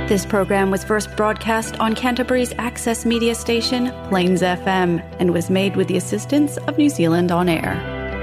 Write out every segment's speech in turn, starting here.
This program was first broadcast on Canterbury's access media station, Plains FM, and was made with the assistance of New Zealand On Air.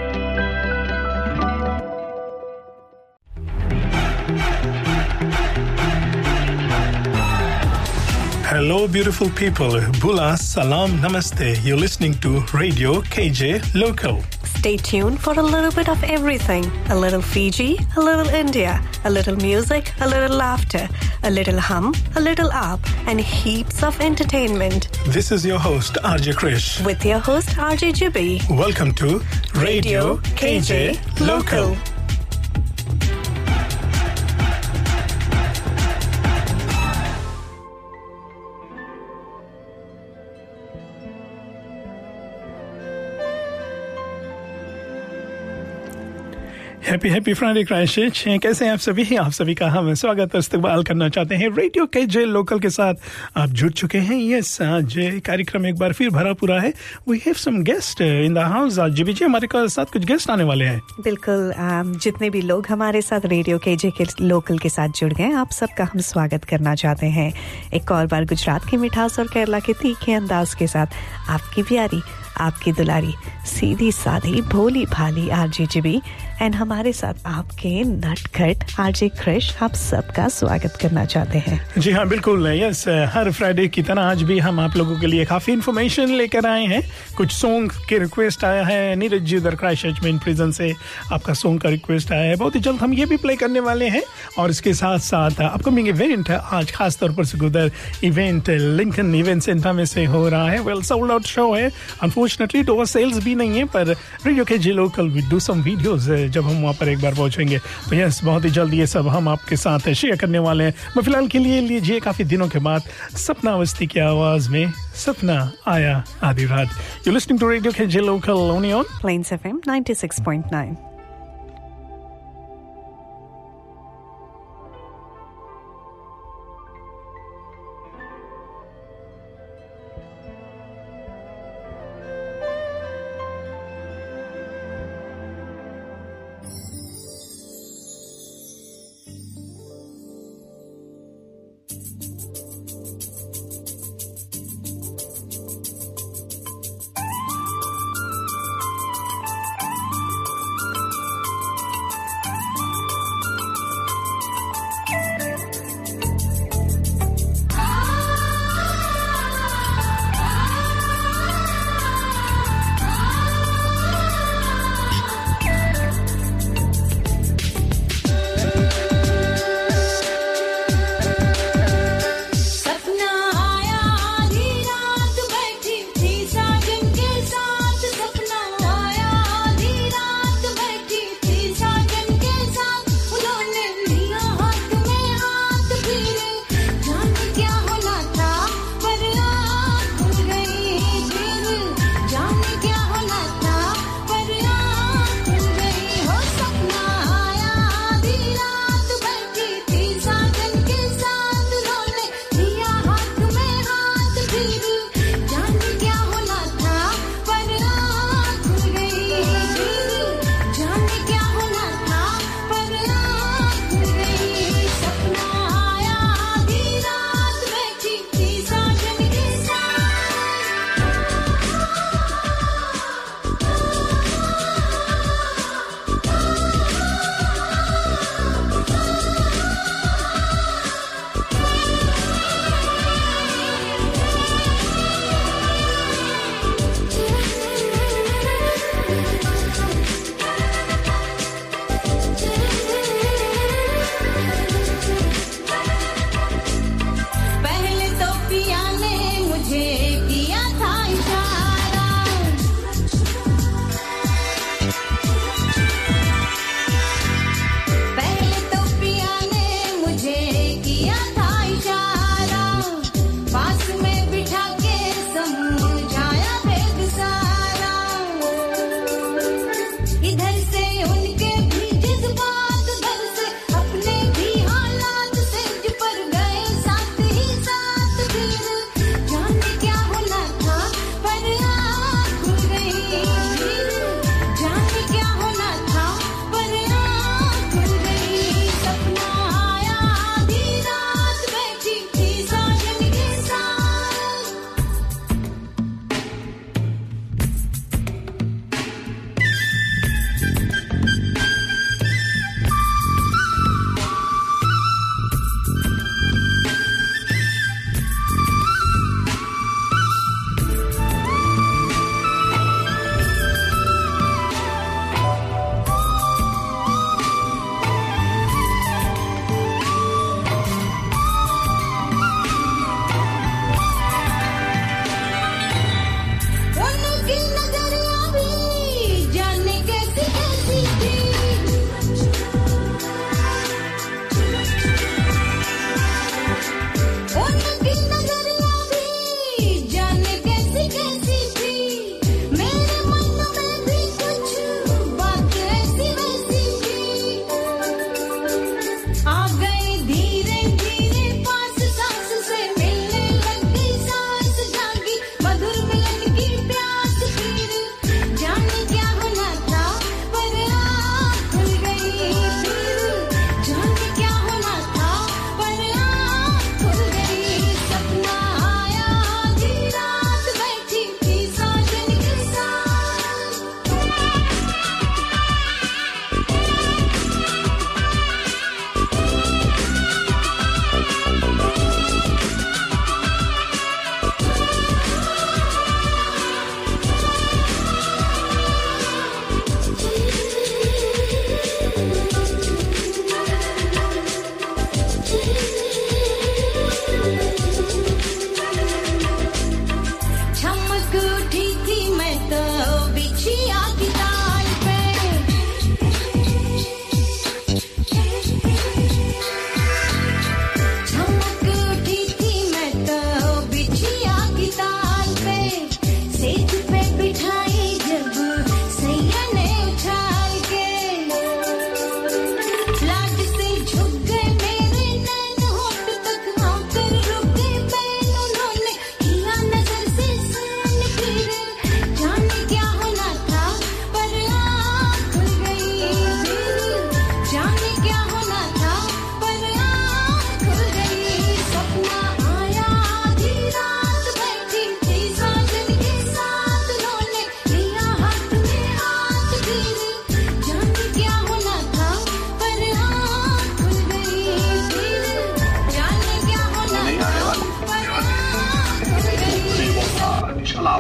Hello, beautiful people. Bula, salam, namaste. You're listening to Radio KJ Local. Stay tuned for a little bit of everything. A little Fiji, a little India, a little music, a little laughter, a little hum, a little up, and heaps of entertainment. This is your host, RJ Krish. With your host, RJ Jibby. Welcome to Radio KJ Local. Happy Friday Christchurch. कैसे हैं आप सभी का हम स्वागत और इस्तकबाल करना चाहते हैं रेडियो केजे लोकल के साथ। आप जुड़ चुके हैं। यस, आज कार्यक्रम एक बार फिर भरा पूरा है। We have some guest in the house. आज जी हमारे साथ कुछ गेस्ट आने वाले हैं। बिल्कुल, जितने भी लोग हमारे साथ रेडियो केजे के लोकल के साथ जुड़ गए, आप सबका हम स्वागत करना चाहते हैं। एक और बार गुजरात की मिठास और केरला के तीखे अंदाज के साथ आपकी प्यारी, आपकी दुलारी, सीधी साधी भोली भाली आरजे जिबी एंड हमारे साथ आपके नटखट आरजे क्रिश, आप सबका स्वागत करना चाहते हैं। जी हाँ, बिल्कुल। यस, हर फ्राइडे की तरह आज भी हम आप लोगों के लिए काफी इन्फॉर्मेशन लेकर आए हैं। कुछ सॉन्ग के रिक्वेस्ट आया है। नीरज जी उधर क्राइस्टचर्च में प्रिजन से आपका सॉन्ग का रिक्वेस्ट आया है। बहुत ही जल्द हम ये भी प्ले करने वाले हैं। और इसके साथ साथ अपकमिंग इवेंट आज खास तौर पर से उधर इवेंट लिंकन इवेंट सेंटर में से हो रहा है। वेल, सोल्ड आउट शो है। अनफॉर्चुनेटली डोर सेल्स भी नहीं है, पर radio K J local will do some videos जब हम वहाँ पर एक बार पहुंचेंगे। तो यस, बहुत ही जल्द ये सब हम आपके साथ शेयर करने वाले हैं। मैं फिलहाल के लिए लीजिए काफी दिनों के बाद सपना अवस्थी की आवाज में सपना आया आधी रात। You listening to radio K J local only on Plains FM 96.9।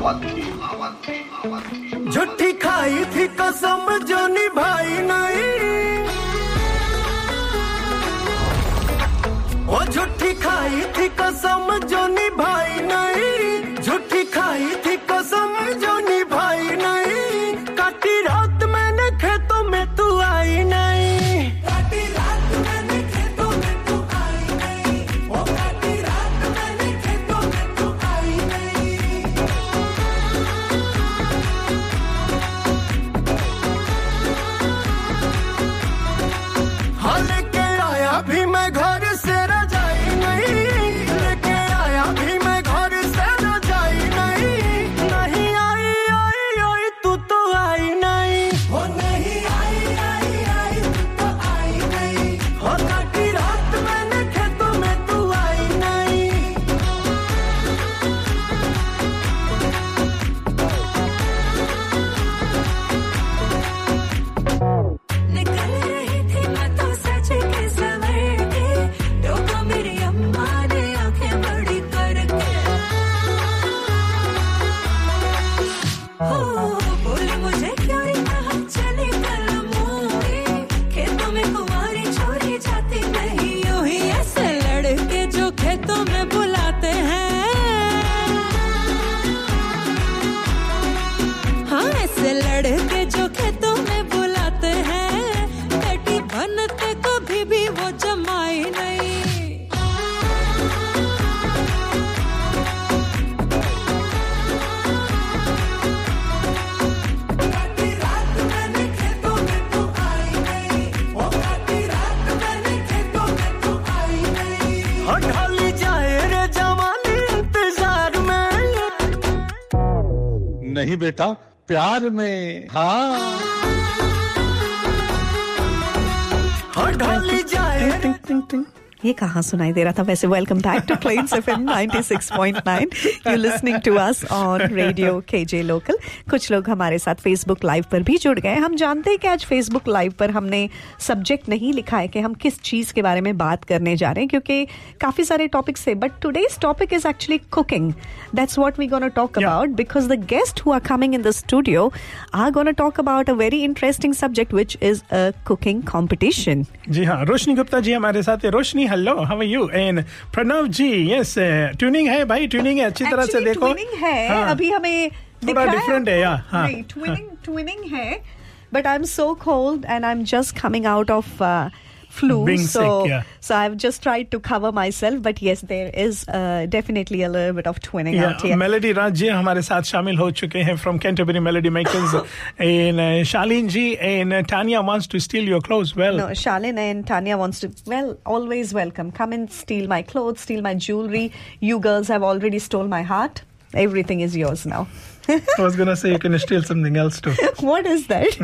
झूठी खाई थी कसम जो निभाई नहीं, ओ झूठी खाई थी कसम जो निभाई नहीं, झूठी खाई थी कसम जो निभाई नहीं, काटी रात मैंने खेतों में तू आई नहीं, काटी रात मैंने खेतों में तू आई नहीं, ओ काटी रात मैंने खेतों में तू आई नहीं। हाँ लेके आया भी मैं घर से रजाई नहीं, लेके आया भी मैं घर से रजाई नहीं, नहीं आई आई आई तू तो आई नहीं, हो नहीं आई आई आई तू तो आई नहीं, हो काटी रात मैंने खेतों में तू आई नहीं। निकल रही थी मैं तो सच के सवर के, टोका मेरी अम्मा ने आंखें बड़ी करके, हो बोले मुझे क्यों रे कहा चले कल मोरे, खेतों में कुंवारी छोड़ी जाती नहीं यूं ही, ऐसे लड़के जो खेतों में बुलाते हैं, हाँ ऐसे लड़के जो खेतों में बुलाते हैं, बेटी बनते कभी भी वो जमाई नहीं। काटी रात मैंने खेतों में तू आई नहीं, ओ काटी रात मैंने खेतों में तू आई नहीं, हो ढाली जाए रे जवानी इंतजार में, नहीं बेटा प्यार में, हाँ हो ढाली जाए टिंग टिंग टिंग ये कहाँ सुनाई दे रहा था वैसे। Welcome back to Plains FM 96.9। You listening to us on radio KJ local. कुछ लोग हमारे साथ फेसबुक लाइव पर भी जुड़ गए। हम जानते हैं कि आज फेसबुक लाइव पर हमने सब्जेक्ट नहीं लिखा है कि हम किस चीज के बारे में बात करने जा रहे हैं, क्योंकि काफी सारे टॉपिक्स है, but today's topic is actually cooking. That's what we're going to talk about, because the guests who are coming in the studio are going to talk about a very interesting subject, which is a cooking competition. जी हाँ, रोशनी गुप्ता जी हमारे साथ है. Roshni, hello, how are you? And Pranav ji, yes, tuning है भाई, tuning है, अच्छी तरह से देखो. ट्विनिंग है, हाँ, अभी हमें थोड़ा डिफरेंट है यार. हाँ, नहीं, ट्विनिंग है, but I'm so cold and I'm just coming out of flu, being so sick, yeah. so I've just tried to cover myself, but yes, there is definitely a little bit of twinning out here. Melody Raj ji हमारे साथ शामिल हो चुके हैं from Canterbury Melody Makers. And Shalin ji and Tanya wants to steal your clothes. Well, No, Shalin and Tanya wants to, well, always welcome. Come and steal my clothes, steal my jewelry. You girls have already stole my heart. Everything is yours now. I was gonna say you can steal something else too. What is that?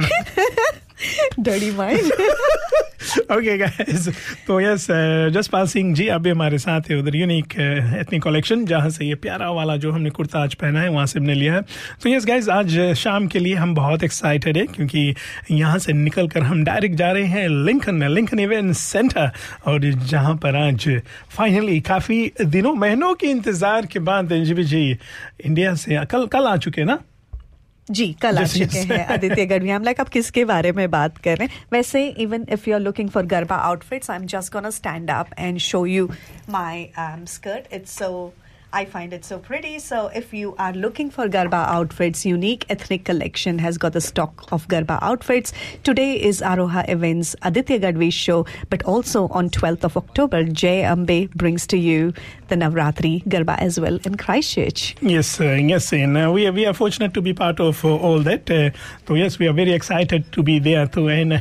Dirty mind. Okay guys, तो yes, Jaspal Singh ji अभी हमारे साथ है उधर unique ethnic collection, जहाँ से ये प्यारा वाला जो हमने कुर्ता आज पहना है वहाँ से हमने लिया है. तो यस गाइज, आज शाम के लिए हम बहुत एक्साइटेड है, क्योंकि यहाँ से निकल कर हम डायरेक्ट जा रहे हैं लिंकन इवेंट सेंटर, और जहाँ पर आज फाइनली काफ़ी दिनों महीनों के इंतज़ार के बाद जी इंडिया से कल आ चुके ना जी, कल आ चुके हैं आदित्य गढ़वी. हम लाइक आप किसके बारे में बात कर रहे हैं? वैसे even if you are looking for garba outfits, I am just gonna stand up and show you my skirt. It's so, I find it so pretty. So if you are looking for Garba outfits, Unique Ethnic Collection has got the stock of Garba outfits. Today is Aroha Events Aditya Gadvi's show, but also on 12th of October, Jay Ambe brings to you the Navratri Garba as well in Christchurch. Yes, and we are fortunate to be part of all that. So yes, we are very excited to be there too. And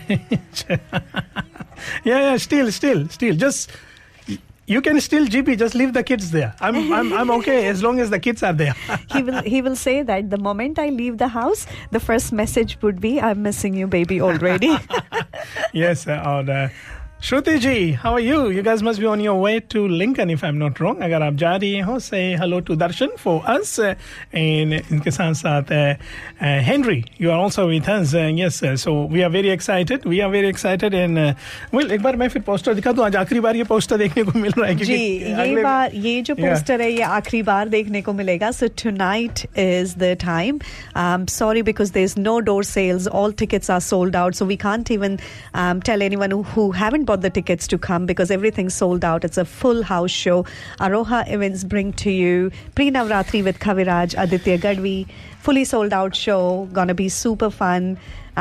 yeah, still, just. You can still GP, just leave the kids there. I'm okay as long as the kids are there. He will say that the moment I leave the house, the first message would be, I'm missing you, baby, already. Yes, और Shruti ji, how are you? You guys must be on your way to Lincoln if I'm not wrong. अगर आप जा रही हो, say hello to Darshan for us. And इनके साथ साथ Henry, you are also with us. Yes, so we are very excited. We are very excited. And well, एक बार मैं फिर पोस्टर दिखा दूं. आज आखिरी बार ये पोस्टर देखने को मिल रहा है जी, ये बार ये जो पोस्टर है ये आखिरी बार देखने को मिलेगा. So tonight is the time. Sorry because there's no door sales. All tickets are sold out. So we can't even tell anyone who haven't bought the tickets to come because everything's sold out. It's a full house show. Aroha Events bring to you Pre-Navratri with Kaviraj, Aditya Gadvi. Fully sold out show. Gonna be super fun.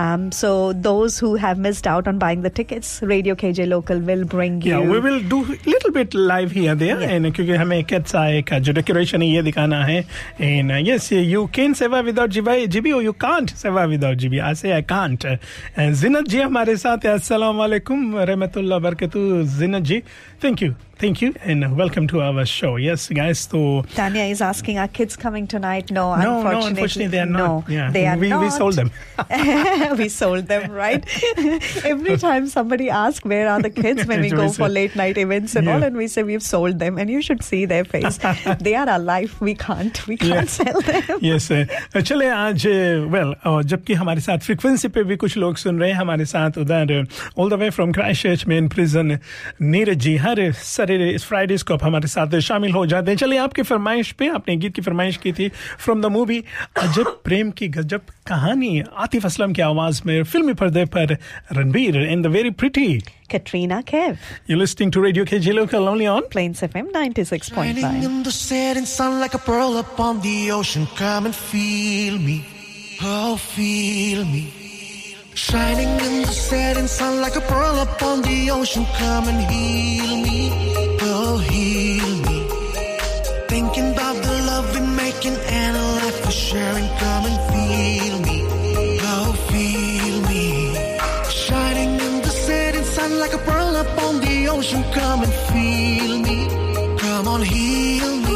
So those who have missed out on buying the tickets, Radio KJ Local will bring you. Yeah, we will do a little bit live here there. Yeah. And क्योंकि हमें कैसा एक जो decoration है ये दिखाना है. And yes, you can seva without GB or you can't seva without GB. I say I can't. And Zinat ji हमारे साथ है. Assalamu alaikum रहमतुल्लाह बरकतु. Zinat ji, thank you. Thank you and welcome to our show. Yes, guys. So Tanya is asking, are kids coming tonight? No, unfortunately they are not. No, yeah. they are not. We sold them. We sold them, right? Every time somebody asks, where are the kids when we go for late night events and all, and we say we've sold them, and you should see their face. They are our life. We can't sell them. Yes. चले आज well, जबकि हमारे साथ frequency पे भी कुछ लोग सुन रहे हैं हमारे साथ उधर all the way from Christchurch main prison Neeraj ji हर इस फ्राइडेज को आप हमारे साथ शामिल हो जाते हैं. चलिए आपकी फरमाइश पे आपने गीत की फरमाइश की थी फ्रॉम द मूवी अजब प्रेम की गजब कहानी आतिफ असलम की आवाज में फिल्मी पर्दे पर Ranbir and the very pretty Katrina Kev. You're listening to Radio KJ Local only on Plains FM 96.5. Shining in the setting sun like a pearl upon the ocean. Come and feel me. Oh, feel me. Shining in the setting sun like a pearl upon the ocean. Come and heal me. Oh, heal me. Thinking about the love we're making and a life we're sharing. Come and feel me. Oh, feel me. Shining in the setting sun like a pearl upon the ocean. Come and feel me. Come on, heal me.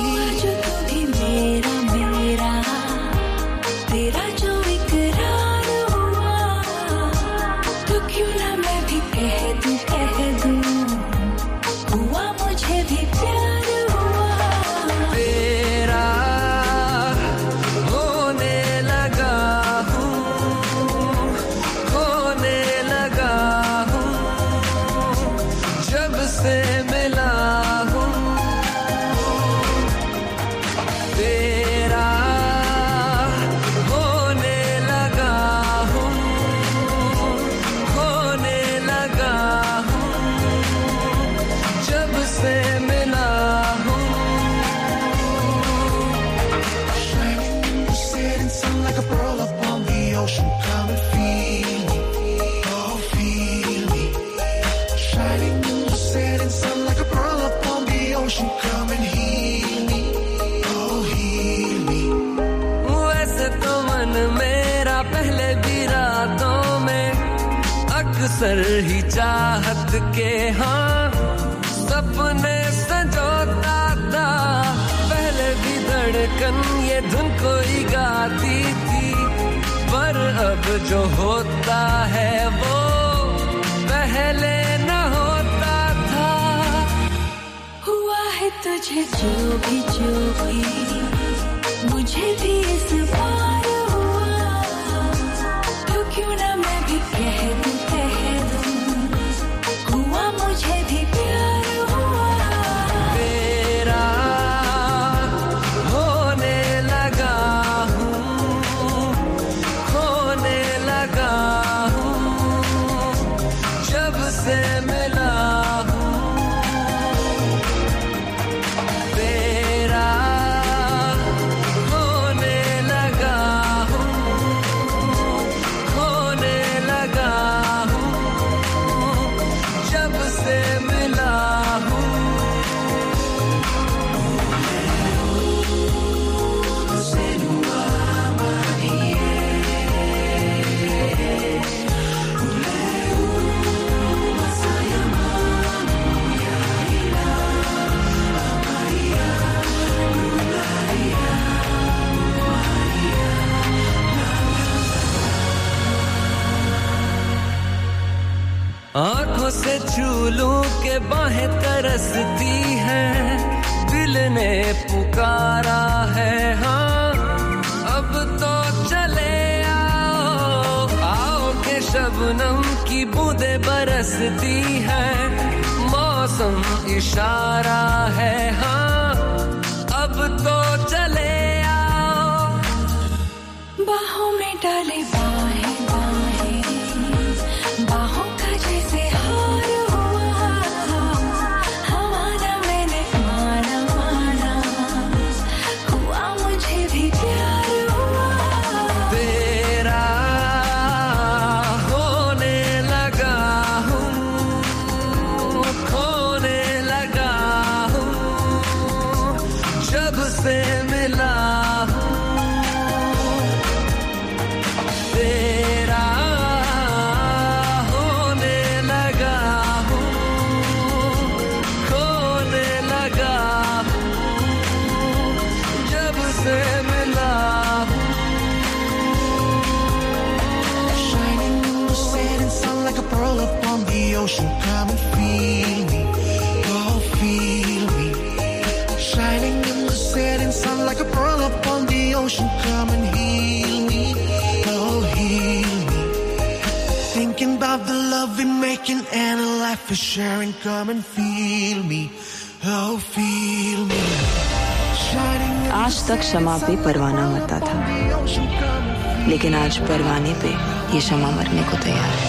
अक्सर ही चाहत के हाँ सपने संजोता था पहले भी धड़कन ये धुन कोई गाती थी पर अब जो होता है वो पहले न होता था हुआ है तुझे जो भी मुझे भी इस बार हुआ तो क्यों ना मैं भी कह दूं हुआ मुझे भी प्यार हुआ तेरा होने लगा हूँ खोने लगा हूँ जब से मिला हूँ तेरा होने लगा छू लूं के बाहें तरसती हैं दिल ने पुकारा है हाँ अब तो चले आओ के शबनम की बूंदें बरसती हैं मौसम इशारा है हाँ अब तो चले आओ बाहों में डाले बाहें बाहें बाहों का जैसे हार हुआ हमारा मैंने माना माना हुआ मुझे भी प्यार हुआ तेरा होने लगा हूँ खोने लगा हूँ जब से मिला हूँ तेरा होने लगा हूँ खोने लगा हूँ जब से मिला हूँ Shining in the setting sun like a pearl upon the ocean. Come and feel me, go feel me. Shining in the setting sun like a pearl upon the ocean. Come and heal me, go heal me. Thinking about the love we're making and a life we're sharing. Come and feel me, oh feel me. Shining in the आज तक शमा पे परवाना मरता था ocean. Come and feel लेकिन आज परवाने पे ये शमा मरने को तैयार है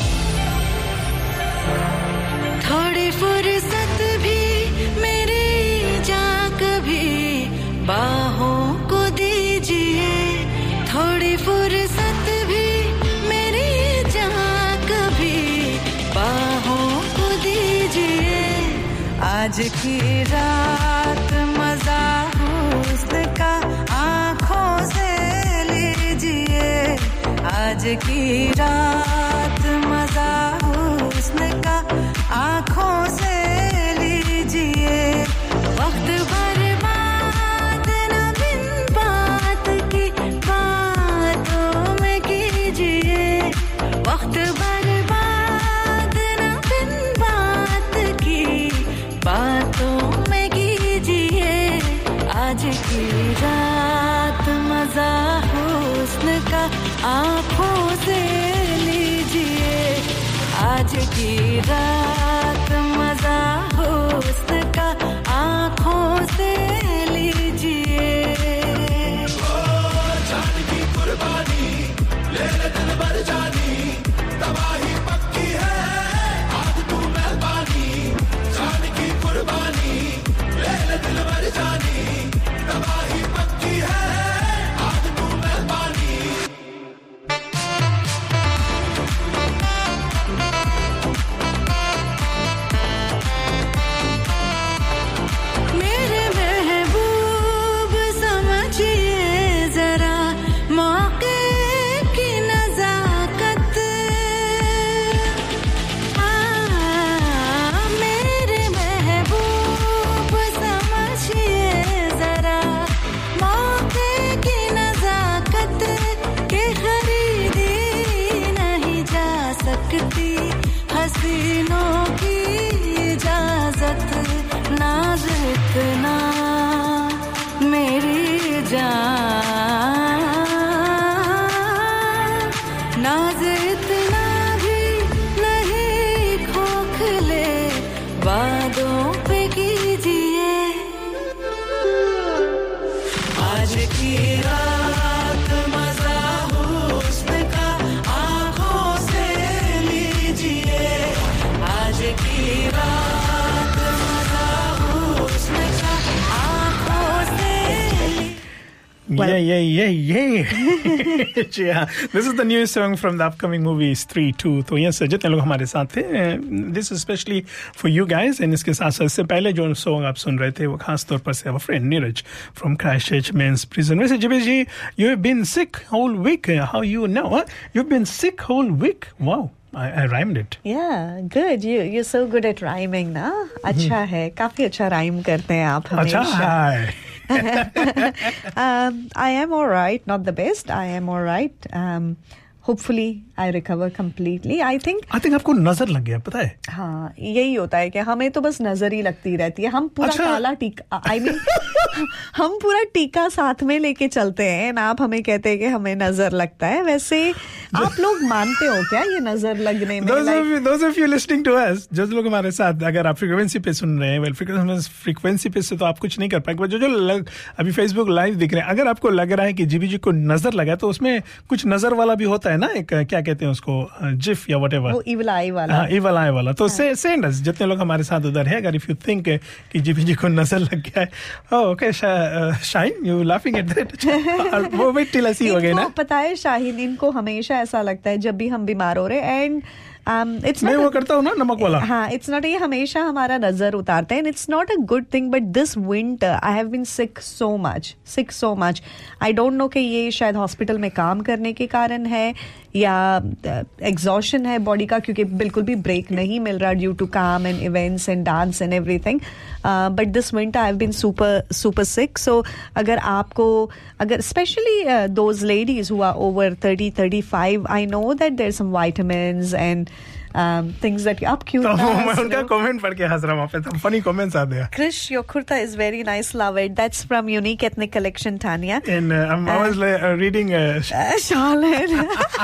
थोड़ी फुर्सत भी मेरी जा कभी बाहों को दीजिए थोड़ी फुर्सत भी मेरी जा कभी बाहों को दीजिए आज की रात मजा हुस्न का आँखों से लीजिए आज की रात मजा हुस्न का आँखों से लीजिए वक्त बर्बाद न बिन बात की बातों में कीजिए वक्त बर्बाद न बिन बात की बातों में कीजिए आज की रात मजा हुस्न का आँखों से लीजिए आज की रात मजा हुस्न का आँखों से लीजिए जान की कुर्बानी ले ले दिल भर जानी तबाही पक्की है आज तू मेहरबानी जान की कुर्बानी ले ले दिल भर जानी तबाही पक्की है आज तू मेहरबानी मेरे महबूब समझिए जरा मौके की नजाकत मेरे महबूब समझिए जरा मौके की नजाकत के खरीदी नहीं जा सकती हसीनों की इजाजत नाज इतना मेरी जान नाज इतना भी नहीं खोखले वादों पे कीजिए आज की रात मजा हुस्न का आँखों से लीजिए आज की रात मजा हुस्न का आँखों से Yeah. This is the newest song from the upcoming movie Stree 2. तो yes, जितने लोग हमारे साथ थे, this is especially for you guys. And इसके साथ साथ इससे पहले जो song आप सुन रहे थे वो खास तौर पर से our friend Neeraj from Christchurch Men's Prison. वैसे जिबे जी, you have been sick whole week. How you now? Huh? You've been sick whole week. Wow. I rhymed it. Yeah, good. You're so good at rhyming, ना? अच्छा है, काफी अच्छा rhyme करते हैं आप हमेशा. अच्छा है. I am all right, not the best. I am all right. Hopefully I recover completely. I think आपको नजर लग गया, पता है. हाँ, यही होता है कि हमें तो बस नजर ही लगती रहती है. हम पूरा काला टीका, आई मीन हम पूरा टीका साथ में लेके चलते हैं ना. आप हमें कहते हैं कि हमें नजर लगता है. वैसे आप लोग मानते हो क्या ये नजर लगने में? Those of you listening to us, जो लोग हमारे साथ, अगर आप फ्रीक्वेंसी पे सुन रहे हैं, वेल फ्रीक्वेंसी पे से तो आप कुछ नहीं कर पाएंगे. जो अभी फेसबुक लाइव दिख रहे हैं, अगर आपको लग रहा है कि जीबी जी को नजर लगा, तो उसमें कुछ नजर वाला भी होता है ना, एक क्या कहते हैं उसको, जिफ या व्हाटएवर, वो इविल आई वाला. हाँ, इविल आई वाला. तो सेंड अस, जितने लोग हमारे साथ उधर है, अगर इफ यू थिंक कि जीबी जी को नजर लग गया है, okay Shine, you laughing at that. वो wait till I see you again. पता है शाहीन, इनको हमेशा ऐसा लगता है जब भी हम बीमार हो रहे हैं, एंड मैं वो करता हूँ ना नमक वाला. हाँ, इट्स नॉट, ये हमेशा हमारा नजर उतारते हैं. It's not a good thing, but this winter I have been sick so much. I don't know कि ये शायद हॉस्पिटल में काम करने के कारण है या एग्जॉशन है बॉडी का, क्योंकि बिल्कुल भी ब्रेक नहीं मिल रहा ड्यू टू काम and events and dance and everything. But this winter I have been super sick. So अगर specially those ladies who are over 30-35, I know that there some vitamins and things that आप क्यों मैं उनका comment पढ़ के हंस रहा हूँ. वहाँ पे तो फनी कमेंट्स आते हैं. Krish, your kurta is very nice, love it. That's from Unique Ethnic Collection, Tanya. And I was reading Charlotte.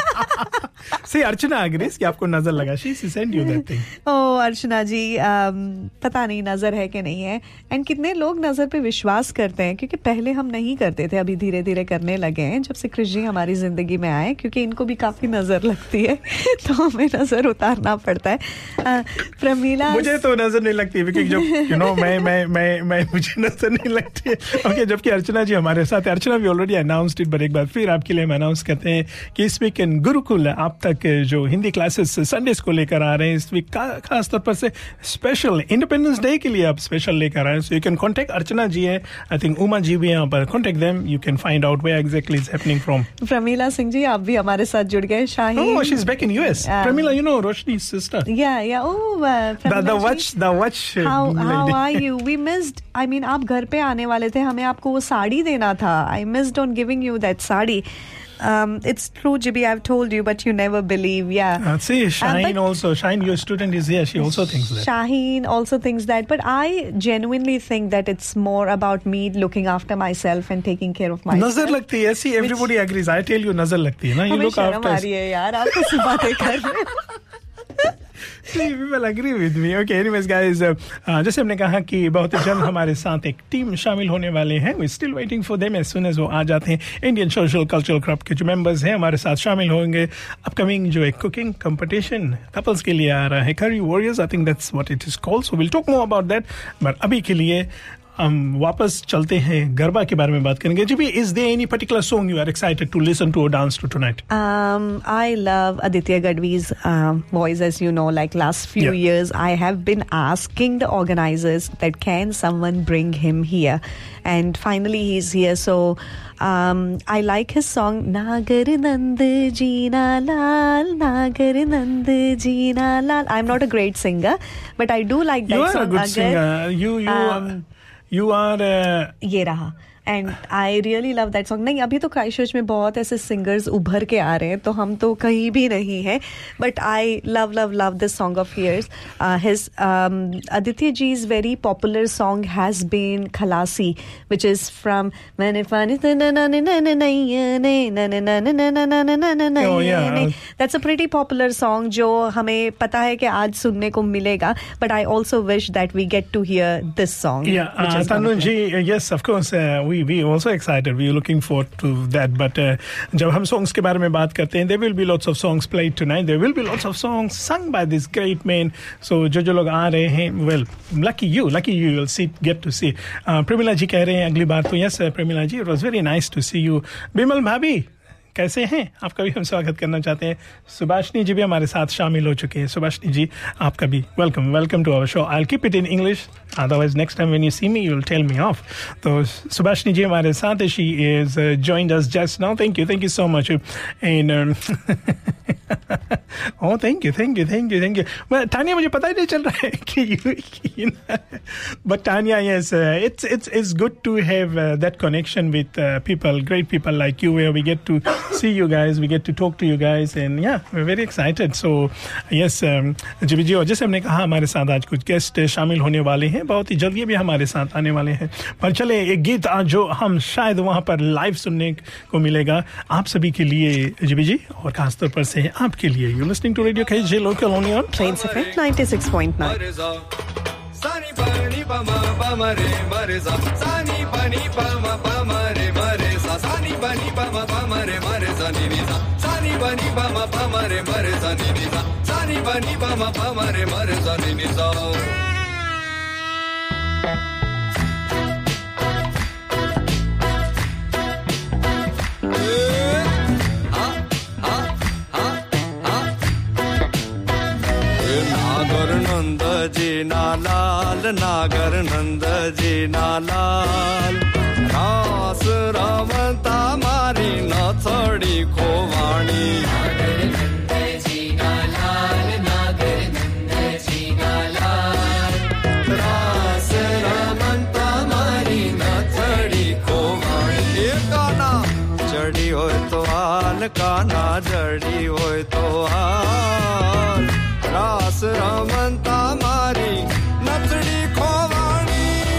See, Archana agrees कि आपको नजर लगा. She sent you that thing. Oh, अर्चना जी, पता नहीं नजर है कि नहीं है. एंड कितने लोग नजर पे विश्वास करते हैं, क्योंकि पहले हम नहीं करते थे, अभी धीरे धीरे करने लगे हैं जब से कृष जी हमारी जिंदगी में आए, क्योंकि इनको भी काफी नजर लगती है. तो हमें नजर उतारना पड़ता है. प्रमीला, मुझे तो नजर नहीं लगती, क्योंकि जब यू नो मैं मुझे नजर नहीं लगती है. ओके, जबकि अर्चना जी हमारे साथ है. अर्चना भी ऑलरेडी अनाउंस्ड इट, बट एक बार फिर आपके लिए हम अनाउंस करते हैं कि इस वीक इन गुरुकुल आप तक जो हिंदी क्लासेस संडेज को लेकर आ रहे हैं, इस वीक खास तौर पर से स्पेशल इंडिपेंडेंस डे के लिए आप स्पेशल लेकर आ रहे हैं. So you can contact Archana ji है, आई थिंक उमा जी भी यहाँ पर. Contact them, you can find out where exactly is happening from. Pramila Singh ji, आप भी हमारे साथ जुड़ गए. Shaheen, oh, she's back in US. Pramila, you know Roshni's sister. Yeah. Oh, the watch. How are you? We missed. I mean, आप घर पे आने वाले थे, हमें आपको वो साड़ी देना था. I missed on giving you that sari. It's true, Jibby, I've told you, but you never believe. Yeah. See, Shaheen also. Shaheen, your student is here. She also thinks that. Shaheen also thinks that, but I genuinely think that it's more about me looking after myself and taking care of myself. नजर लगती है. See, everybody agrees. I tell you, नजर लगती है ना. You look after. हमें शर्म आ रही है यार, आप कैसी बातें कर रहे हो. See, people agree with me. Okay, anyways, guys, जैसे हमने कहा कि बहुत जल्द हमारे साथ एक टीम शामिल होने वाले हैं. We're still waiting for them. As soon as वो आ जाते हैं, इंडियन सोशल कल्चरल क्लब के जो मेंबर्स हैं हमारे साथ शामिल होंगे. अपकमिंग जो एक कुकिंग कंपटीशन कपल्स के लिए आ रहा है, curry warriors, I think that's what it is called. So will talk more about that. But अभी के लिए हम वापस चलते हैं, गरबा के बारे में बात करेंगे. जी, is there any particular song you are excited to listen to or dance to tonight? I love Aditya Gadvi's voice, as you know. Like last few years, I have been asking the organizers that can someone bring him here, and finally he's here. So I like his song Nagar Nand Jeena Lal, Nagar Nand Jeena Lal. I'm not a great singer, but I do like that song. You are a good singer. You are ये रहा. And I really love that song. नहीं, अभी तो Christchurch में बहुत ऐसे singers उभर के आ रहे हैं, तो हम तो कहीं भी नहीं है, but I love this song of here's. His Aditya ji's very popular song has been खलासी, which is from मैंने पानी that's a pretty popular song जो हमें पता है कि आज सुनने को मिलेगा. But I also wish that we get to hear this song. Yeah, Tanu ji, yes, of course. We also excited. We are looking forward to that. But जब हम songs के बारे में बात करते हैं, there will be lots of songs played tonight. There will be lots of songs sung by this great man. So जो लोग आ रहे हैं, well, lucky you will get to see. Pramila ji कह रहे हैं अगली बार तो. Yes, Pramila ji, it was very nice to see you. Bimal भाभी कैसे हैं? आपका भी हम स्वागत करना चाहते हैं. सुभाषनी जी भी हमारे साथ शामिल हो चुके हैं. सुभाषनी जी, आपका भी welcome to our show. I will keep it in English, otherwise next time when you see me you will tell me off. तो सुभाषनी जी हमारे साथ है. She is joined us just now. Thank you so much. And Oh, thank you. Well, Tanya, मुझे पता ही नहीं चल रहा है कि but Tanya, yes, it's good to have that connection with people, great people like you, where we get to see you guys, we get to talk to you guys, and yeah, we're very excited. So, yes, GB ji, और जैसे हमने कहा, हमारे साथ आज कुछ guest शामिल होने वाले हैं, बहुत ही जल्दी भी हमारे साथ आने वाले हैं. पर चले एक गीत आज जो हम शायद वहाँ पर लाइव सुनने को मिलेगा आप सभी के लिए जीबी जी, और खासतौर पर से आपके लिए. You're listening to Radio KJ Local only on Plains FM 96.9. Sani pani pa ma re ma re sa. Sani pani pa ma re ma re sa. Sani pani pa ma re ma re sa ni ni sa. Sani pani pa ma re ma re sa ni ni sa. Sani pani pa ma re ma re sa ni ni sa. नागर नंद जी नालाल रास रमता मारी न छोड़ी खोवाणी नागर नंद जी नालाल नागर नंद जी नालाल रास रमता मारी न छोड़ी खोवाणी. ये काना चढ़ी होय तो हाल काना जड़ी होय तो हाल रास रमता मारी नचड़ी खोवाणी.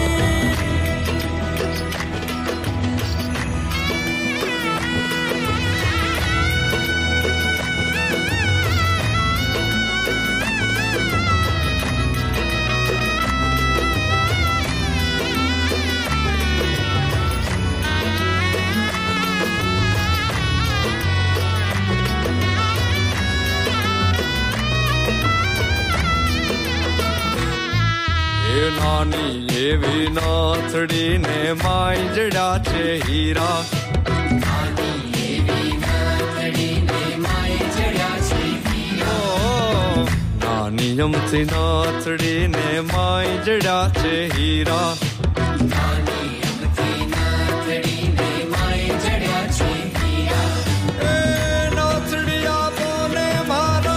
नानी एवी नाथड़ी ने माई जड़ा चे हीरा. नानी एवी नाथड़ी ने माई जड़ा चे हीरा. नानी यमती नाथड़ी ने माई जड़ा चे हीरा. नानी यमती नाथड़ी ने माई जड़ा चे हीरा. ए नाथड़िया बोले मारा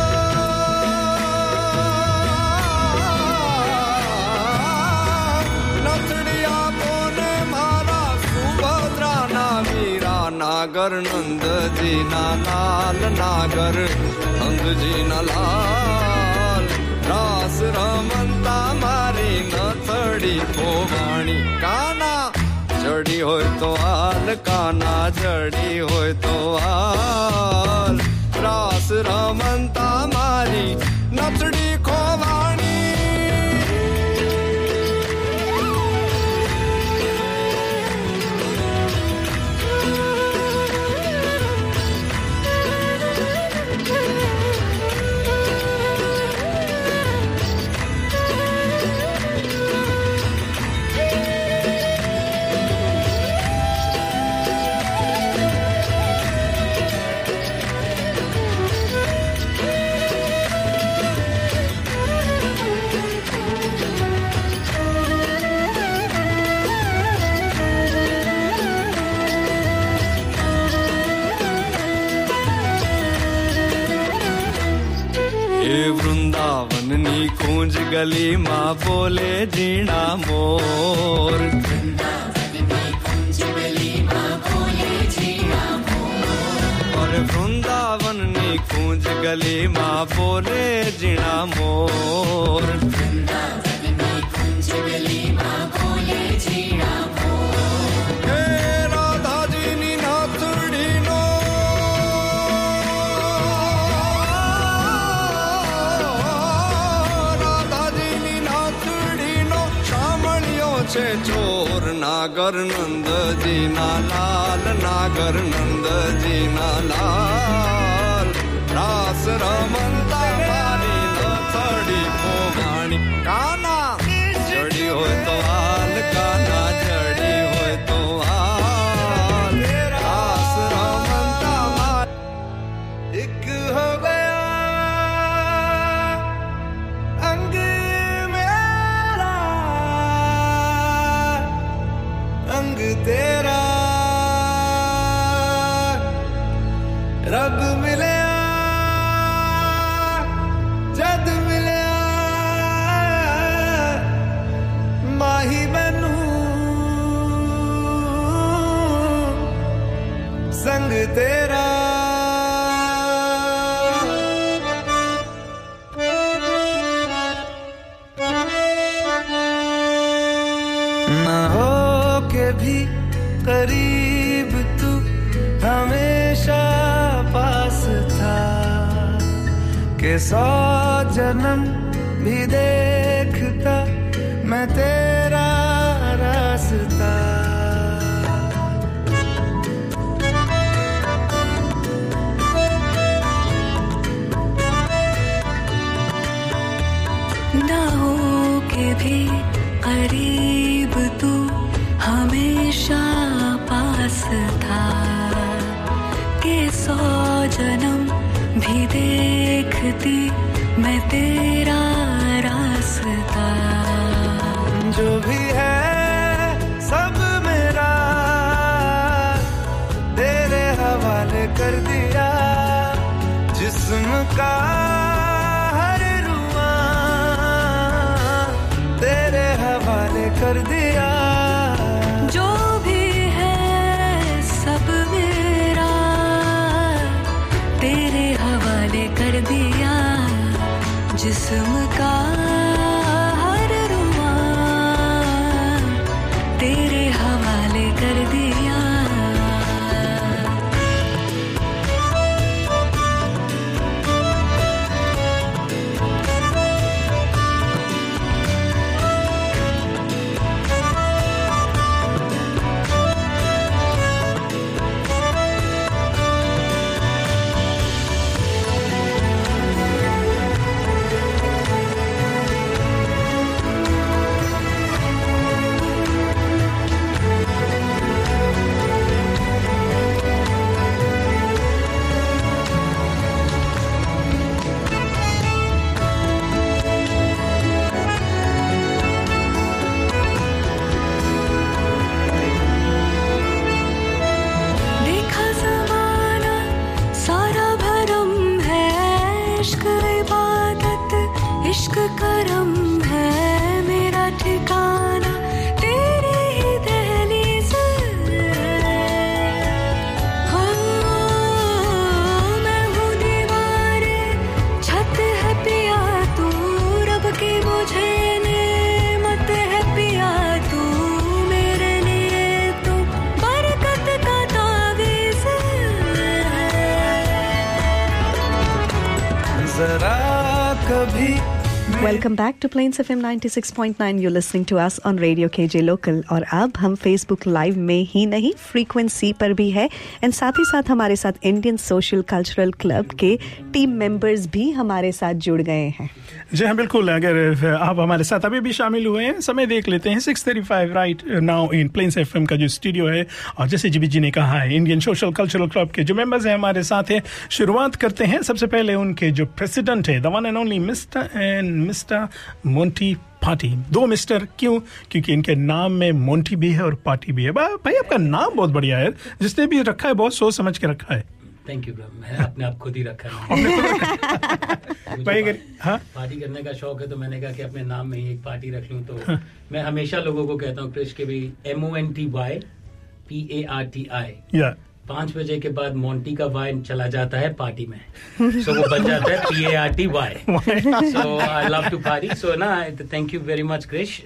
नागर नंद जी नालाल नागर नंद जी नालाल रास रमंता मारी न थड़ी खोवाणी. काना जड़ी होय तो हाल काना जड़ी होय तो हाल रास रमंता मारी नथड़ी खोवाणी. वृंदावन नी कूंज गली माँ बोले जीना मोर. वृंदावन नी कूंज गली माँ बोले जीना मोर. और वृंदावन नी कूंज गली माँ बोले जीना मोर. वृंदावन नी कूंज गली माँ बोले जीना मोर. हे राधा जी नी नाथड़ी नो छे चोर. नागर नंद जी नालाल नागर नंद जी नालाल रास रमंता मारी न थड़ी खोवाणी. काना जड़ी होय तो हाल काना जड़ी होय तो हाल रास रमंता मारी. एक हो गया अंग तेरा रब मिले तेरा ना हो के भी करीब तू हमेशा पास था के 100 जन्म भी देखता मैं तेरा रास्ता ना हो के भी करीब तू हमेशा पास था के 100 जन्म भी देखती मैं तेरा रास्ता जो भी है सब मेरा तेरे हवाले कर दिया जिस्म का हर रुआ तेरे हवाले कर दिया जो भी है सब मेरा तेरे हवाले कर दिया जिस्म का हर रुआ तेरे हवाले कर दिया Welcome back to Plains FM 96.9. You're listening to us on Radio KJ Local. और अब हम Facebook Live में ही नहीं Frequency पर भी है एंड साथ ही साथ हमारे साथ इंडियन सोशल कल्चरल क्लब के टीम मेंबर्स भी हमारे साथ जुड़ गए हैं. जी हाँ बिल्कुल. अगर आप हमारे साथ अभी भी शामिल हुए हैं समय देख लेते हैं 6:35 right now in Plains FM का जो स्टूडियो है. और जैसे जीबी जी ने कहा है इंडियन सोशल कल्चरल क्लब के जो मेंबर्स हैं हमारे साथ हैं. शुरुआत करते हैं सबसे पहले उनके जो प्रेसिडेंट है the one and only mister Monty party. 2 mister क्यों? क्योंकि इनके नाम में मोंटी भी है और पार्टी भी है. भाई आपका नाम बहुत बढ़िया है. जिसने भी रखा है बहुत सोच समझ के रखा है. Thank you. मैंने अपने आप खुद ही रखा है. भाई हाँ पार्टी करने का शौक है तो मैंने कहा कि अपने नाम में ही एक पार्टी रख लूं. तो मैं हमेशा लोगों को कहता हूँ क्रिश के भी MONTY PARTI 5 बजे के बाद मोंटी का वाइन चला जाता है पार्टी में. सो वो बन जाता है PARTY. So I love to party. So ना thank you very much Krish